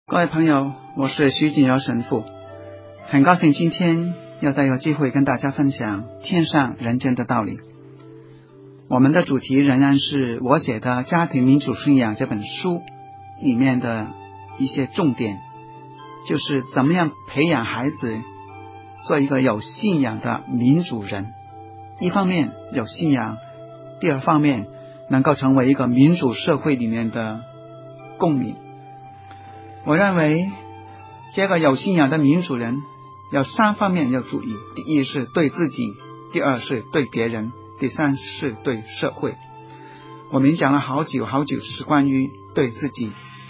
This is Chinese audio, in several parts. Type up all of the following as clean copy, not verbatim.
各位朋友，我是徐锦尧神父，很高兴今天又再有机会跟大家分享天上人间的道理。我们的主题仍然是我写的《家庭民主信仰》这本书里面的一些重点，就是怎么样培养孩子做一个有信仰的民主人。一方面有信仰，第二方面能够成为一个民主社会里面的公民。我认为这个有信仰的民主人有三方面要注意：第一是对自己，第二是对别人，第三是对社会。我们讲了好久就是关于对自己，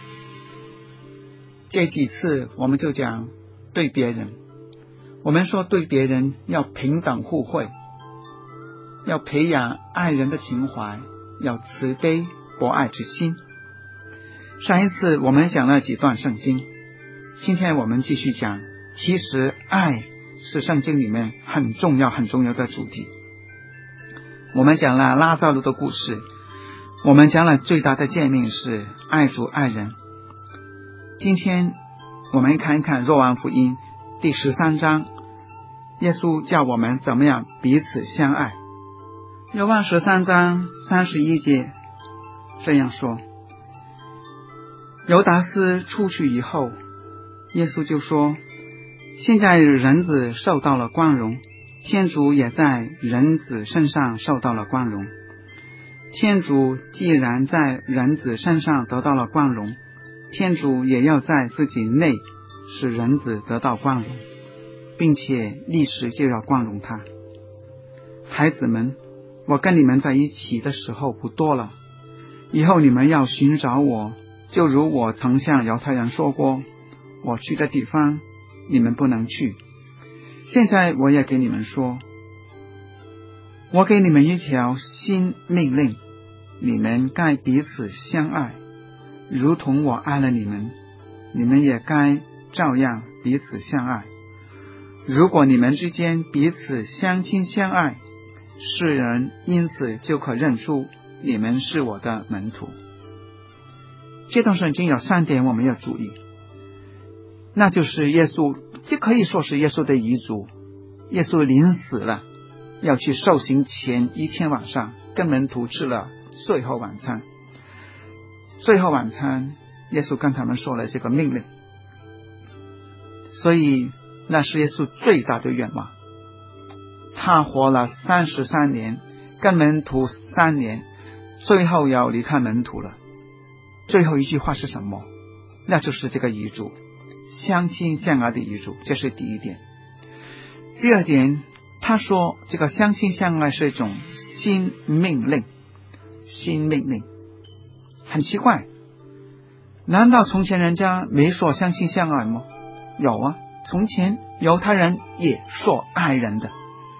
这几次我们就讲对别人。我们说对别人要平等互惠，要培养爱人的情怀，要慈悲博爱之心。上一次我们讲了几段圣经，今天我们继续讲，其实爱是圣经里面很重要的主题。我们讲了拉撒路的故事，我们讲了最大的诫命是爱主爱人。今天我们看一看若望福音第13章，耶稣叫我们怎么样彼此相爱。若望13章31节这样说：犹达斯出去以后，耶稣就说，现在人子受到了光荣，天主也在人子身上受到了光荣。天主既然在人子身上得到了光荣，天主也要在自己内使人子得到光荣，并且立时就要光荣他。孩子们，我跟你们在一起的时候不多了，以后你们要寻找我，就如我曾向犹太人说过，我去的地方你们不能去。现在我也给你们说，我给你们一条新命令，你们该彼此相爱，如同我爱了你们，你们也该照样彼此相爱。如果你们之间彼此相亲相爱，世人因此就可认出你们是我的门徒。这段圣经有3点我们要注意，那就是耶稣，这可以说是耶稣的遗嘱。耶稣临死了，要去受刑前一天晚上跟门徒吃了最后晚餐。最后晚餐耶稣跟他们说了这个命令，所以那是耶稣最大的愿望。他活了33年，跟门徒3年，最后要离开门徒了。最后一句话是什么？那就是这个遗嘱，相亲相爱的遗嘱，这是第一点。第二点，他说这个相亲相爱是一种新命令。新命令很奇怪，难道从前人家没说相亲相爱吗？有啊，从前犹太人也说爱人的，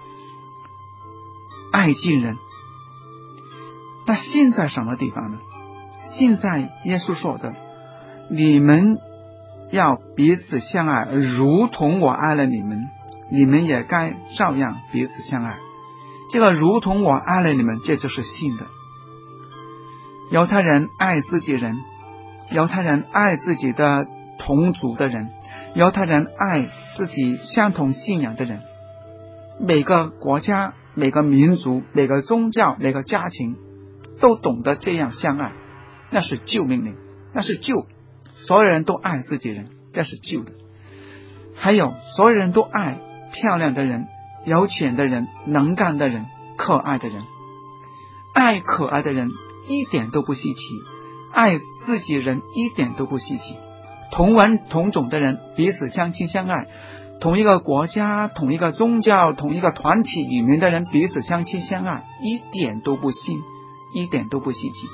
爱近人。那现在什么地方呢？现在耶稣说的，你们要彼此相爱，如同我爱了你们，你们也该照样彼此相爱。这个如同我爱了你们，这就是新的。犹太人爱自己人，犹太人爱自己的同族的人，犹太人爱自己相同信仰的人。每个国家、每个民族、每个宗教、每个家庭都懂得这样相爱，那是旧命令，那是旧。所有人都爱自己人，这是旧的。还有所有人都爱漂亮的人、有钱的人、能干的人、可爱的人。爱可爱的人一点都不稀奇，爱自己人一点都不稀奇。同文同种的人彼此相亲相爱，同一个国家、同一个宗教、同一个团体里面的人彼此相亲相爱，一点都不新，一点都不稀奇。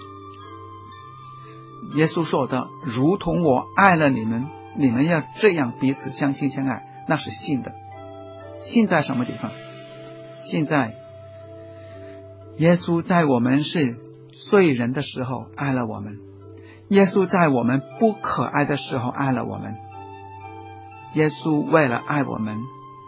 耶稣说的，如同我爱了你们，你们要这样彼此相亲相爱，那是新的。新在什么地方？现在耶稣在我们是罪人的时候爱了我们，耶稣在我们不可爱的时候爱了我们。耶稣为了爱我们，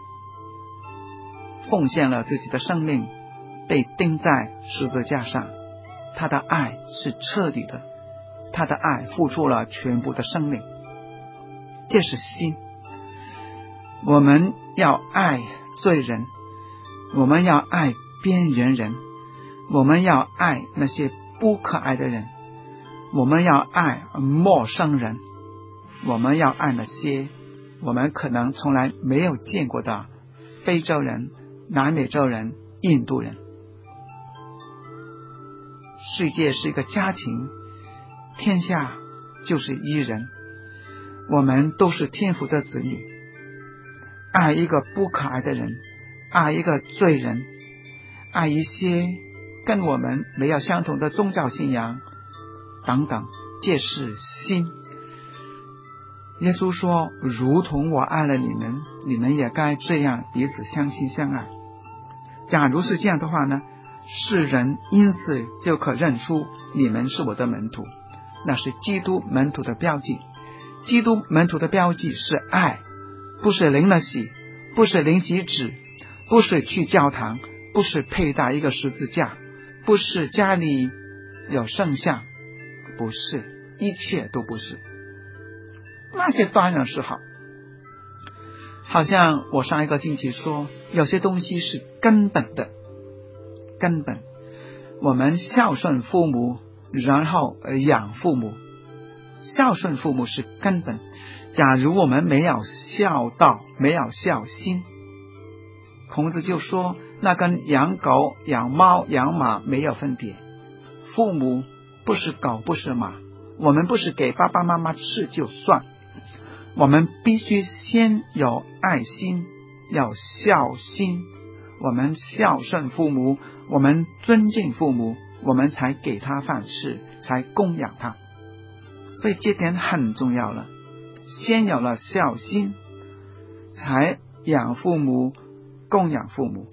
奉献了自己的生命，被钉在十字架上。他的爱是彻底的，他的爱付出了全部的生命。 这是心。我们要爱罪人，我们要爱边缘人，我们要爱那些不可爱的人，我们要爱陌生人，我们要爱那些我们可能从来没有见过的非洲人、南美洲人、印度人。世界是一个家庭，天下就是一人，我们都是天父的子女。爱一个不可爱的人，爱一个罪人，爱一些跟我们没有相同的宗教信仰等等，这是心。耶稣说，如同我爱了你们，你们也该这样彼此相信相爱。假如是这样的话呢，世人因此就可认出你们是我的门徒，那是基督门徒的标记。基督门徒的标记是爱，不是领了洗，不是领洗纸，不是去教堂，不是佩戴一个十字架，不是家里有圣像，不是，一切都不是。那些当然是好，好像我上一个星期说，有些东西是根本的，根本。我们孝顺父母，然后养父母，孝顺父母是根本。假如我们没有孝道，没有孝心，孔子就说，那跟养狗、养猫、养马没有分别。父母不是狗，不是马，我们不是给爸爸妈妈吃就算，我们必须先有爱心，有孝心，我们孝顺父母，我们尊敬父母，我们才给他饭吃，才供养他。所以这点很重要了，先有了孝心，才养父母，供养父母。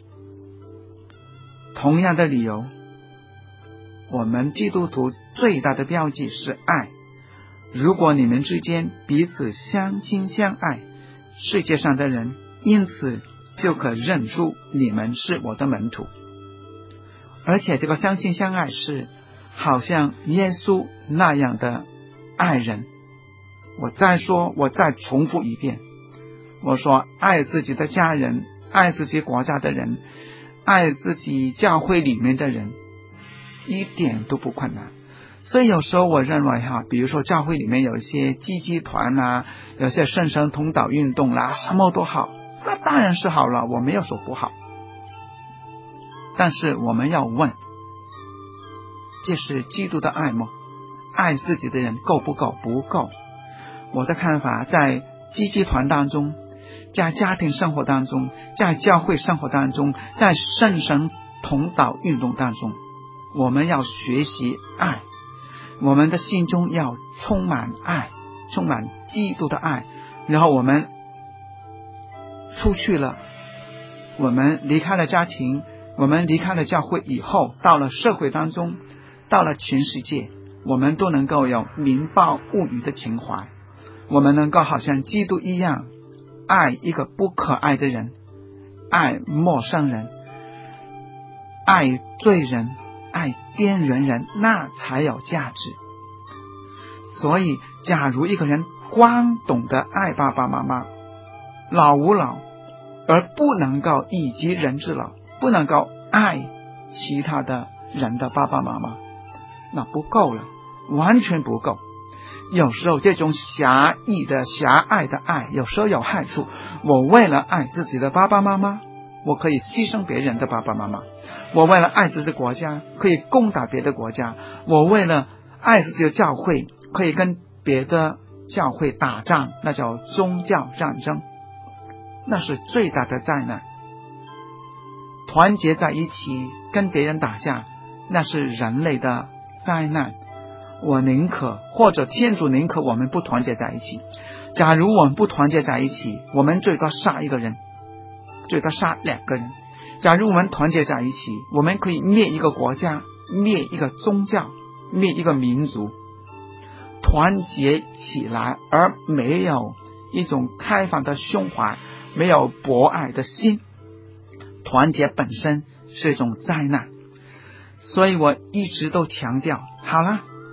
同样的理由，我们基督徒最大的标记是爱。如果你们之间彼此相亲相爱，世界上的人因此就可认出你们是我的门徒。而且这个相亲相爱是好像耶稣那样的爱人。我再重复一遍，我说爱自己的家人，爱自己国家的人，爱自己教会里面的人，一点都不困难。所以有时候我认为比如说教会里面有一些积极团啊，有些圣神同祷运动啦，什么都好，那当然是好了，我没有说不好。但是我们要问，这是基督的爱吗？爱自己的人够不够？不够。我的看法，在积极团当中，在家庭生活当中，在教会生活当中，在圣神同祷运动当中，我们要学习爱，我们的心中要充满爱，充满基督的爱。然后我们出去了，我们离开了家庭，我们离开了教会以后，到了社会当中，到了全世界，我们都能够有民报物语的情怀，我们能够好像基督一样，爱一个不可爱的人，爱陌生人，爱罪人，爱边缘人，那才有价值。所以假如一个人光懂得爱爸爸妈妈，老吾老，而不能够以及人之老，不能够爱其他的人的爸爸妈妈，那不够了，完全不够。有时候这种狭义的狭隘的爱有时候有害处。我为了爱自己的爸爸妈妈，我可以牺牲别人的爸爸妈妈；我为了爱自己的国家，可以攻打别的国家；我为了爱自己的教会，可以跟别的教会打仗，那叫宗教战争，那是最大的灾难。团结在一起跟别人打架，那是人类的灾难。我宁可，或者天主宁可我们不团结在一起。假如我们不团结在一起，我们最多杀一个人，最多杀2个人。假如我们团结在一起，我们可以灭一个国家，灭一个宗教，灭一个民族。团结起来而没有一种开放的胸怀，没有博爱的心，团结本身是一种灾难。所以我一直都强调，好了，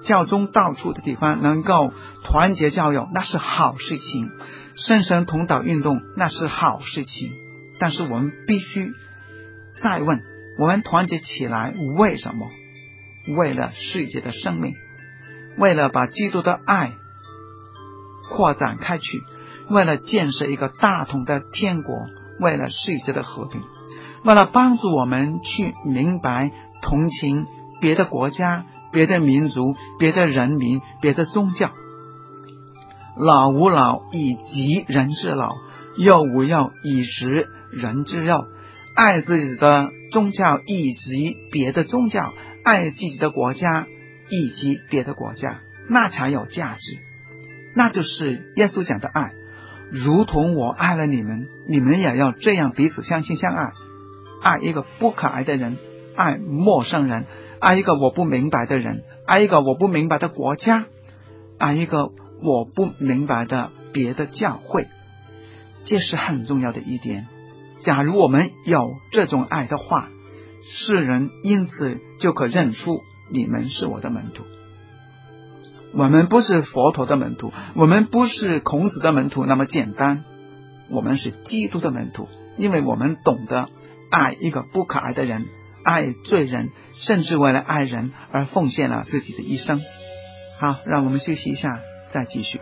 教宗到处的地方能够团结教友，那是好事情。圣神同祷运动，那是好事情。但是我们必须再问，我们团结起来为什么？为了世界的生命，为了把基督的爱扩展开去，为了建设一个大同的天国，为了世界的和平，为了帮助我们去明白同情别的国家、别的民族、别的人民、别的宗教。老吾老以及人之老，幼吾幼以食人之肉。爱自己的宗教以及别的宗教，爱自己的国家以及别的国家，那才有价值。那就是耶稣讲的爱，如同我爱了你们，你们也要这样彼此相亲相爱。爱一个不可爱的人，爱陌生人，爱一个我不明白的人，爱一个我不明白的国家，爱一个我不明白的别的教会。这是很重要的一点。假如我们有这种爱的话，世人因此就可认出你们是我的门徒。我们不是佛陀的门徒，我们不是孔子的门徒那么简单，我们是基督的门徒，因为我们懂得爱一个不可爱的人，爱罪人，甚至为了爱人而奉献了自己的一生。好，让我们休息一下，再继续。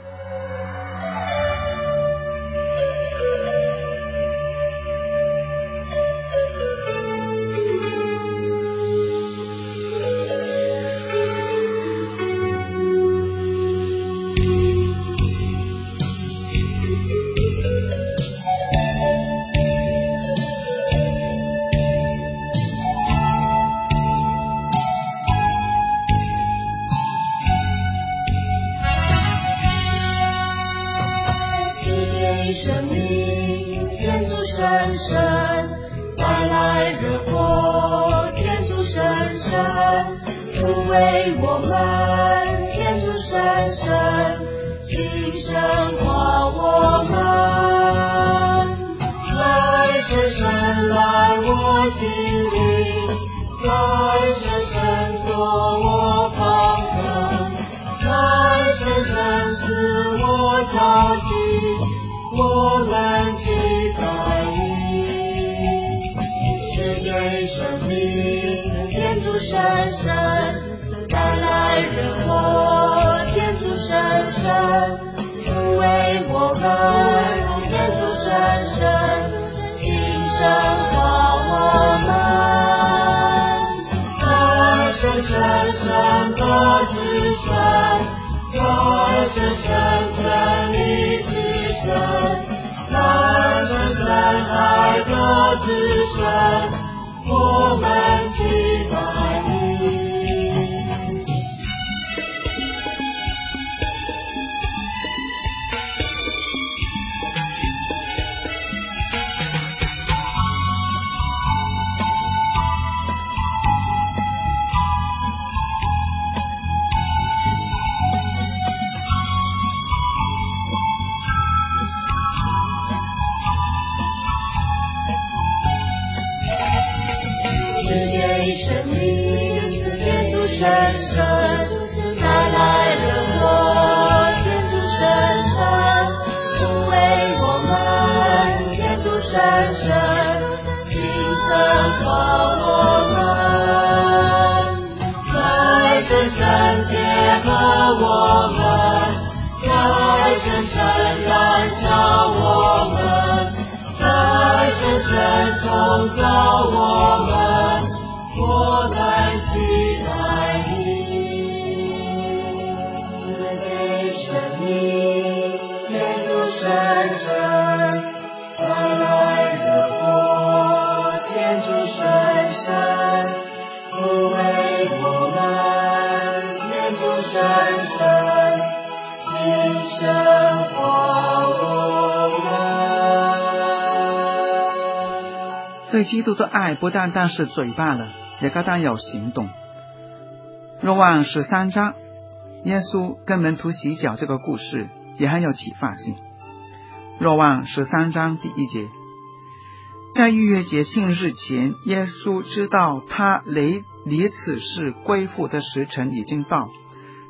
对基督的爱不单单是嘴巴了，也该当有行动。若望13章，耶稣跟门徒洗脚这个故事也很有启发性。若望13章第1节，在逾越节庆日前，耶稣知道他离此世归父的时辰已经到，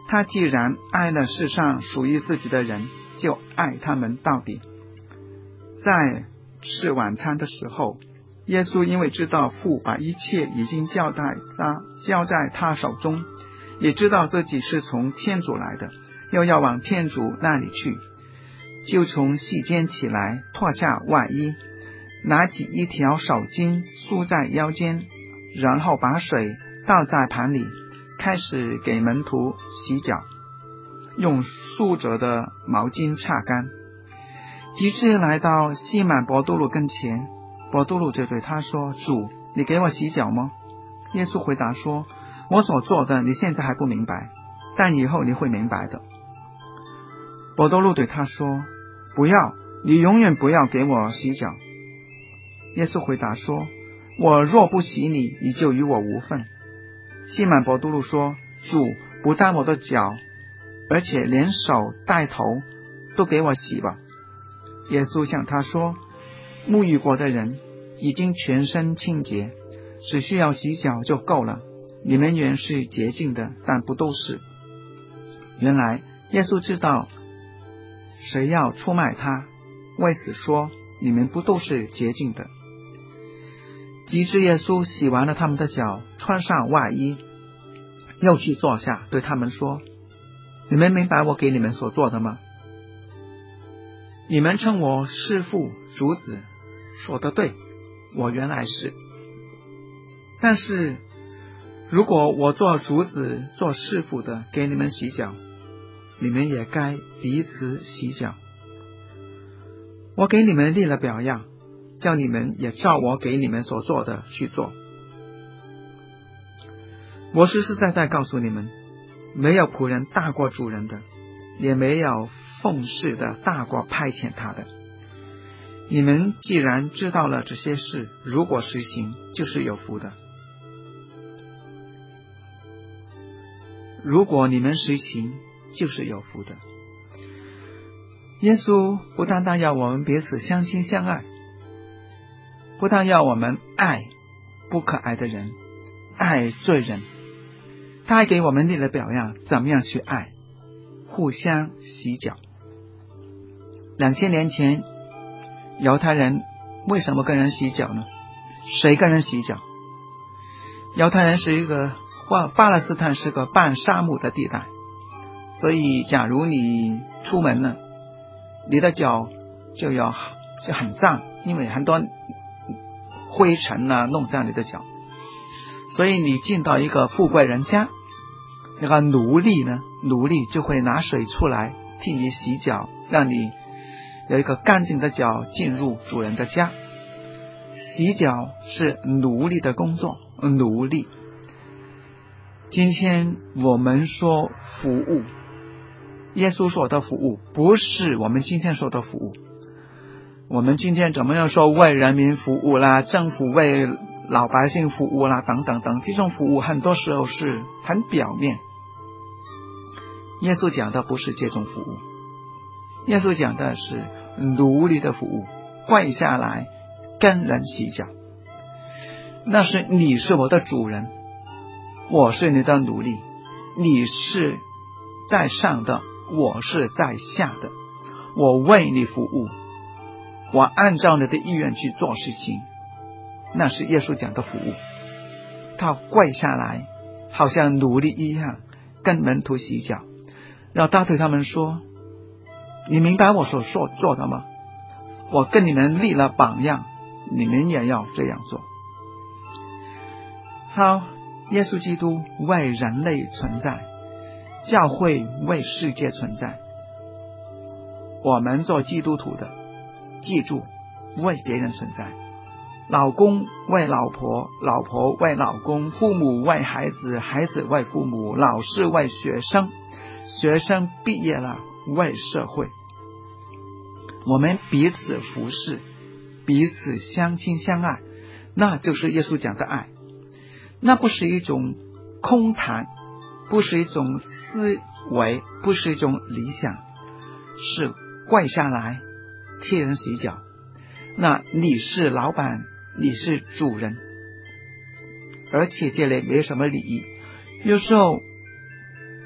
他既然爱了世上属于自己的人，就爱他们到底。在吃晚餐的时候，耶稣因为知道父把一切已经交在他手中，也知道自己是从天主来的，又要往天主那里去，就从席间起来，脱下外衣，拿起一条手巾束在腰间，然后把水倒在盘里，开始给门徒洗脚，用束着的毛巾擦干。及至来到西满伯多禄跟前，伯多禄就对他说：主，你给我洗脚吗？耶稣回答说：我所做的你现在还不明白，但以后你会明白的。伯多禄对他说：不要，你永远不要给我洗脚。耶稣回答说：我若不洗你，你就与我无份。西满伯多禄说：主，不但我的脚，而且连手带头都给我洗吧。耶稣向他说：沐浴过的人已经全身清洁，只需要洗脚就够了。你们原是洁净的，但不都是。原来耶稣知道谁要出卖他，为此说你们不都是洁净的。及至耶稣洗完了他们的脚，穿上外衣，又去坐下，对他们说：你们明白我给你们所做的吗？你们称我师父、主子，说得对，我原来是。但是如果我做主子、做师父的给你们洗脚，你们也该彼此洗脚。我给你们立了表样，叫你们也照我给你们所做的去做。我实实在在告诉你们，没有仆人大过主人的，也没有奉事的大过派遣他的。你们既然知道了这些事，如果实行，就是有福的。如果你们实行，就是有福的。耶稣不单单要我们彼此相亲相爱，不但要我们爱不可爱的人，爱罪人，他还给我们立了表样，怎么样去爱，互相洗脚。2000年前，犹太人为什么跟人洗脚呢？谁跟人洗脚？犹太人是一个巴勒斯坦是个半沙漠的地带，所以假如你出门了，你的脚就很脏，因为很多灰尘弄脏你的脚。所以你进到一个富贵人家，那个奴隶就会拿水出来替你洗脚，让你有一个干净的脚进入主人的家。洗脚是奴隶的工作，奴隶。今天我们说服务，耶稣说的服务不是我们今天说的服务。我们今天怎么样说为人民服务啦，政府为老百姓服务啦，等等等，这种服务很多时候是很表面。耶稣讲的不是这种服务，耶稣讲的是奴隶的服务，跪下来跟人洗脚。那是你是我的主人，我是你的奴隶，你是在上的，我是在下的，我为你服务，我按照你的意愿去做事情。那是耶稣讲的服务。他跪下来好像奴隶一样跟门徒洗脚，然后他对他们说：你明白我所做的吗？我跟你们立了榜样，你们也要这样做。好，耶稣基督为人类存在，教会为世界存在。我们做基督徒的，记住为别人存在。老公为老婆，老婆为老公，父母为孩子，孩子为父母，老师为学生，学生毕业了为社会。我们彼此服侍，彼此相亲相爱，那就是耶稣讲的爱。那不是一种空谈，不是一种思维，不是一种理想，是跪下来替人洗脚。那你是老板，你是主人，而且这里没什么礼仪。有时候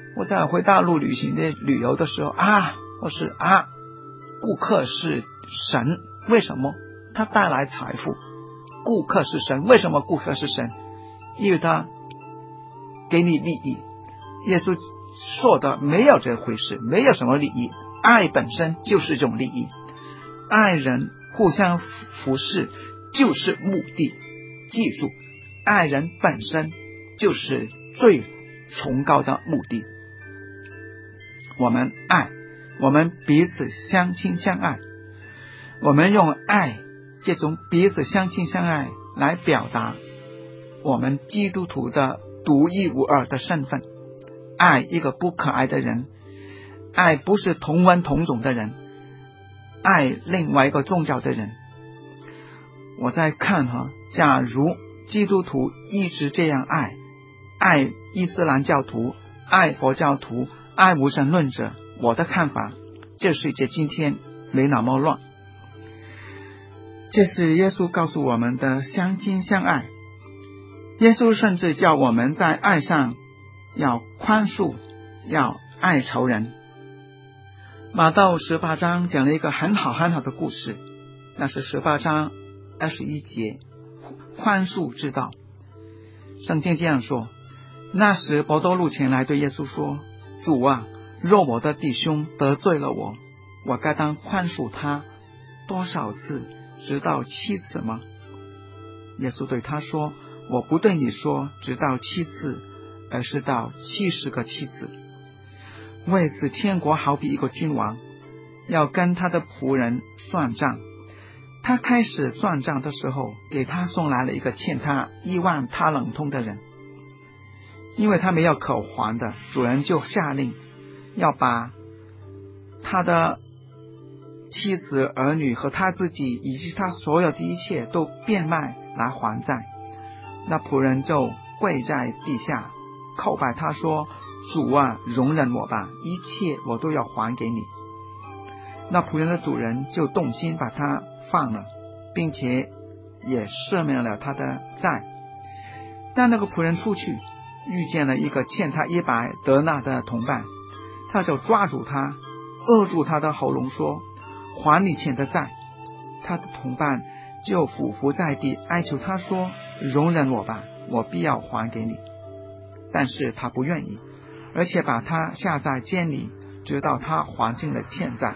我在回大陆旅游的时候我是顾客是神，为什么？他带来财富。顾客是神，为什么顾客是神？因为他给你利益。耶稣说的没有这回事，没有什么利益，爱本身就是这种利益，爱人互相服侍就是目的。记住，爱人本身就是最崇高的目的。我们爱，我们彼此相亲相爱，我们用爱，这种彼此相亲相爱来表达我们基督徒的独一无二的身份。爱一个不可爱的人，爱不是同文同种的人，爱另外一个宗教的人。我在看假如基督徒一直这样爱伊斯兰教徒，爱佛教徒，爱无神论者，我的看法，这世界今天没那么乱。这是耶稣告诉我们的相亲相爱。耶稣甚至叫我们在爱上要宽恕，要爱仇人。马窦18章讲了一个很好的故事，那是18章21节，宽恕之道。圣经这样说，那时伯多禄前来对耶稣说，主啊，若我的弟兄得罪了我，我该当宽恕他多少次，直到7次吗？耶稣对他说，我不对你说直到7次，而是到70个7次。为此天国好比一个君王，要跟他的仆人算账。他开始算账的时候，给他送来了一个欠他1万他冷通的人。因为他没有可还的，主人就下令要把他的妻子儿女和他自己以及他所有的一切都变卖来还债。那仆人就跪在地下叩拜他说，主啊，容忍我吧，一切我都要还给你。那仆人的主人就动心把他放了，并且也赦免了他的债。但那个仆人出去遇见了一个欠他100德纳的同伴，他就抓住他，扼住他的喉咙说，还你欠的债。他的同伴就俯伏在地哀求他说，容忍我吧，我必要还给你。但是他不愿意，而且把他下在监里，直到他还清了欠债。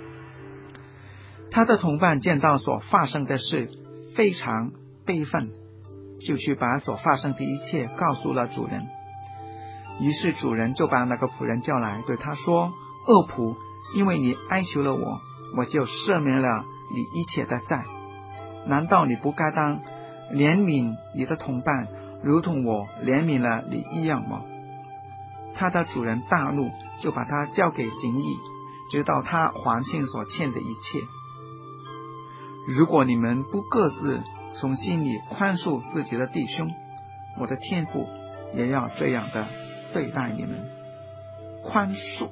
他的同伴见到所发生的事，非常悲愤，就去把所发生的一切告诉了主人。于是主人就把那个仆人叫来，对他说，恶仆，因为你哀求了我，我就赦免了你一切的债。难道你不该当怜悯你的同伴，如同我怜悯了你一样吗？他的主人大怒，就把他交给刑役，直到他还清所欠的一切。如果你们不各自从心里宽恕自己的弟兄，我的天父也要这样的对待你们。宽恕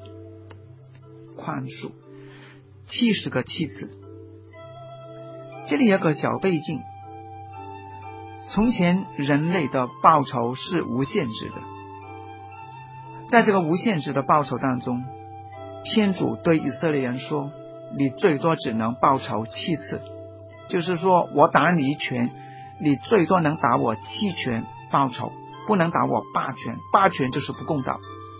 70个7次。这里有个小背景，从前人类的报酬是无限制的，在这个无限制的报酬当中，天主对以色列人说，你最多只能报仇7次，就是说我打你1拳，你最多能打我7拳报仇，不能打我8拳，8拳就是不公道。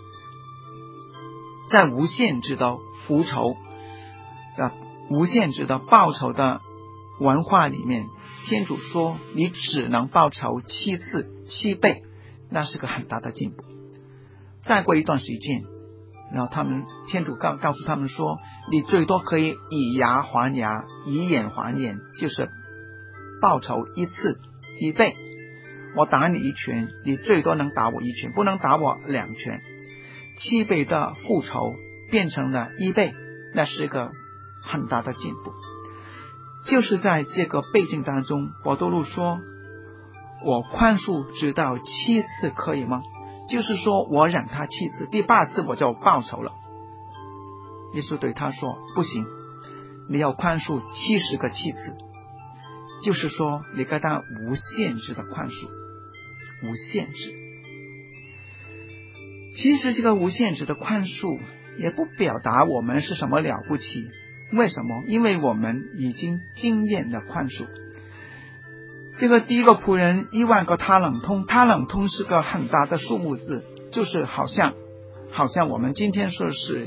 在无限制的复仇无限制的报仇的文化里面，天主说你只能报仇7次，7倍，那是个很大的进步。再过一段时间，然后天主告诉他们说，你最多可以以牙还牙，以眼还眼，就是报仇1次1倍。我打你1拳，你最多能打我1拳，不能打我2拳。7倍的复仇变成了1倍，那是一个很大的进步。就是在这个背景当中，伯多禄说，我宽恕直到7次可以吗？就是说我忍他7次，第8次我就报仇了。耶稣对他说，不行，你要宽恕70个7次，就是说你该当无限制的宽恕，无限制。 其实这个无限制的宽恕也不表达我们是什么了不起。为什么？因为我们已经经验了宽恕。这个第一个仆人10000个他冷通，他冷通是个很大的数目字，就是好像我们今天说是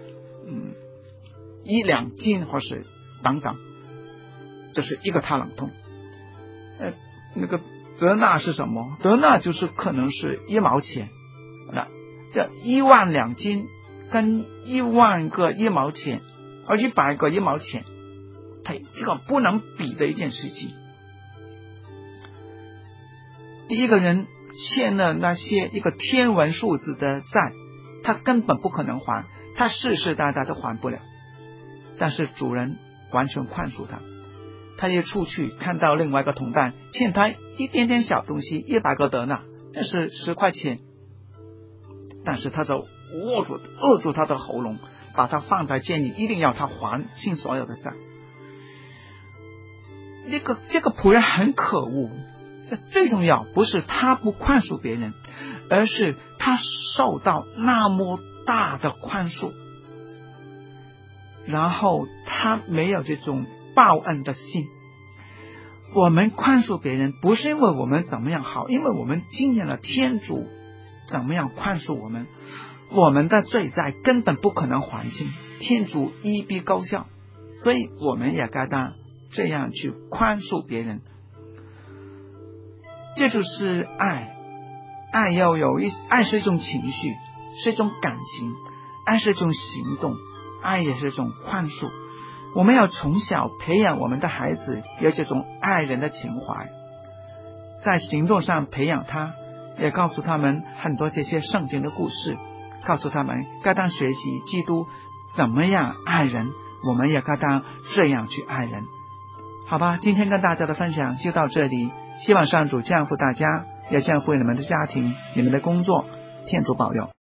1-2斤或是等等，这是一个他冷通。那个德纳是什么？德纳就是可能是1毛钱。这12000斤跟10000个1毛钱，100个1毛钱，这个不能比的一件事情。第一个人欠了那些一个天文数字的债，他根本不可能还，他世世代代都还不了。但是主人完全宽恕他，他一出去看到另外一个同伴欠他一点点小东西，100个德纳，这是10块钱，但是他就扼住他的喉咙，把他放在监里，一定要他还清所有的债。这个仆人很可恶。最重要不是他不宽恕别人，而是他受到那么大的宽恕，然后他没有这种报恩的心。我们宽恕别人不是因为我们怎么样好，因为我们经验了天主怎么样宽恕我们，我们的罪债根本不可能还清，天主一笔勾销，所以我们也该当这样去宽恕别人。这就是爱。爱是一种情绪，是一种感情，爱是一种行动，爱也是一种宽恕。我们要从小培养我们的孩子有这种爱人的情怀，在行动上培养他，也告诉他们很多这些圣经的故事，告诉他们该当学习基督怎么样爱人，我们也该当这样去爱人。好吧，今天跟大家的分享就到这里，希望上主降福大家，也降福你们的家庭，你们的工作，天主保佑。